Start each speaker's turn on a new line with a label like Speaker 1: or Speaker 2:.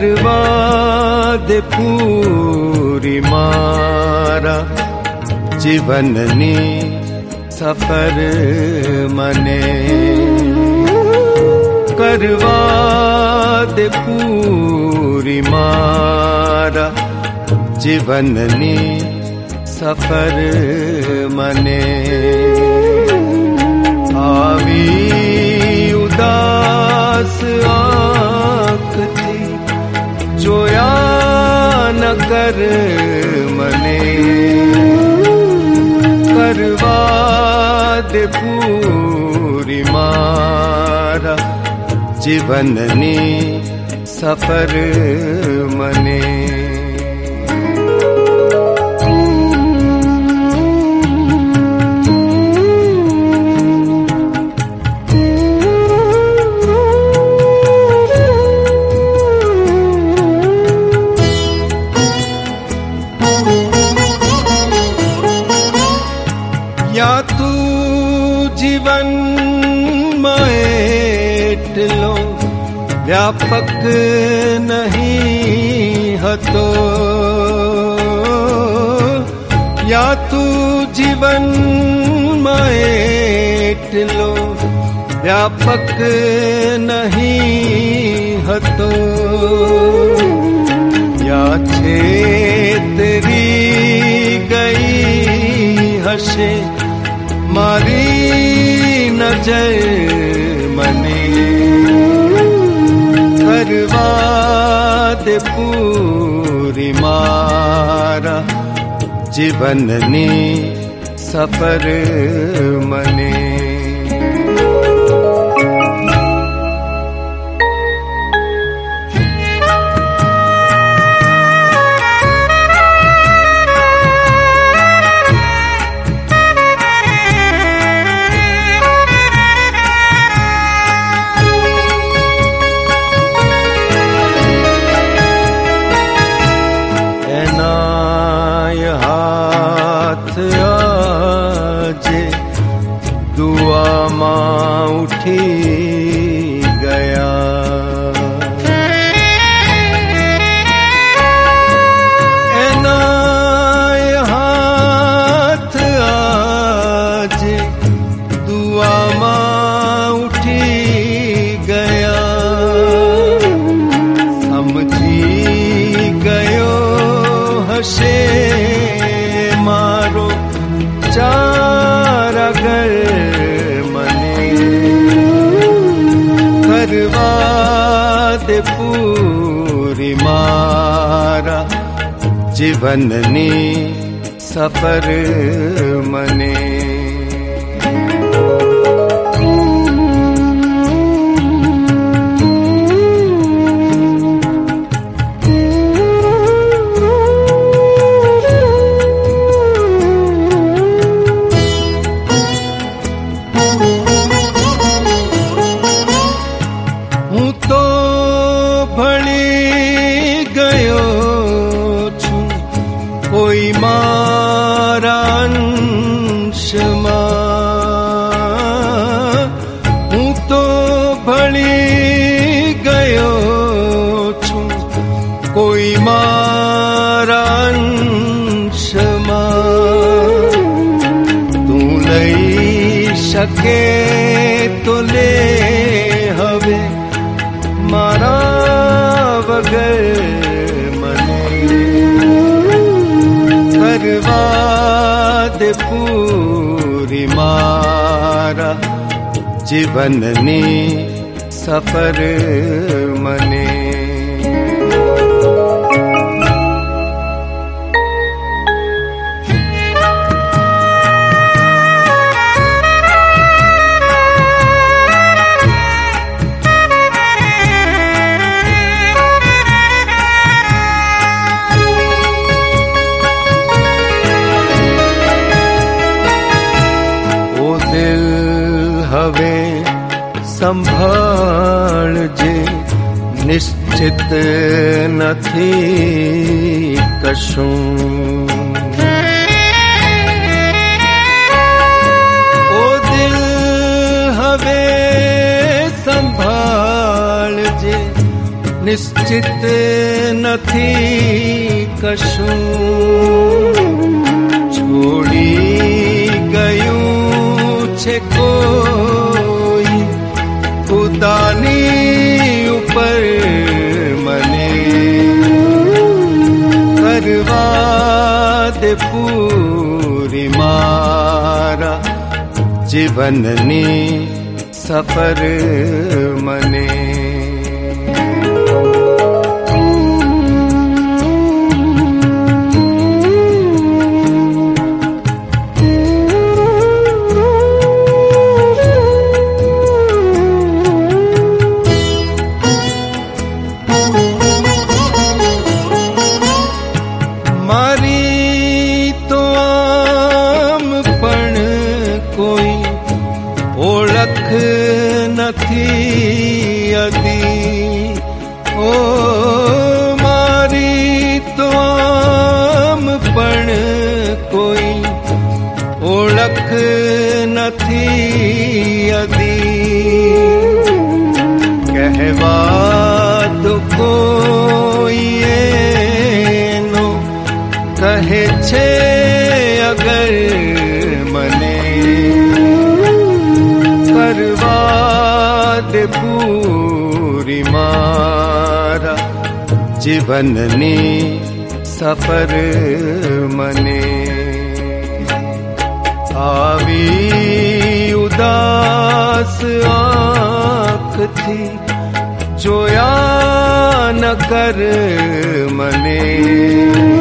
Speaker 1: करवा दे पूरी मारा जीवननी सफर मने करवा दे पूरी मारा जीवननी सफर मने आवी उदास आँख थी जोया न कर मने करवा दे पूरी मारा जीवननी सफर मने या तू जीवन में लो व्यापक नहीं हतो या तू जीवन में लो व्यापक नहीं हतो या छेतरी गई हशे मारी नजर मने करवा दे पूरी मारा जीवननी सफर मने दुआ माँ उठी गया एनाय हाथ आज दुआ माँ उठी गया समझी गयो हशे मारो चारा घर करवा दे पूरी मारा जीवननी सफर मने कोई मारा अंश हूँ तो भली गयो छूं कोई मारा अंश तू लई शके तो ले हवे मारा वगर करवा दे पूरी मारा जीवननी सफर मने हवे संभाल जे निश्चित नथी कशूं ओ दिल हवे संभाल जे નિશ્ચિત નથી કશું છોડી ગયું છે કોઈ ખુદાની ઉપર મને કરવા દે પૂરી મારા જીવનની સફર મને નથી અદી ઓ મારી તો આમ પણ કોઈ ઓળખ નથી અદી કહેવા તો કોઈ એનો કહે છે અગર મને કરવા દે પૂરી મારા જીવનની સફર મને આવી ઉદાસ આંખથી જોયા ન કર મને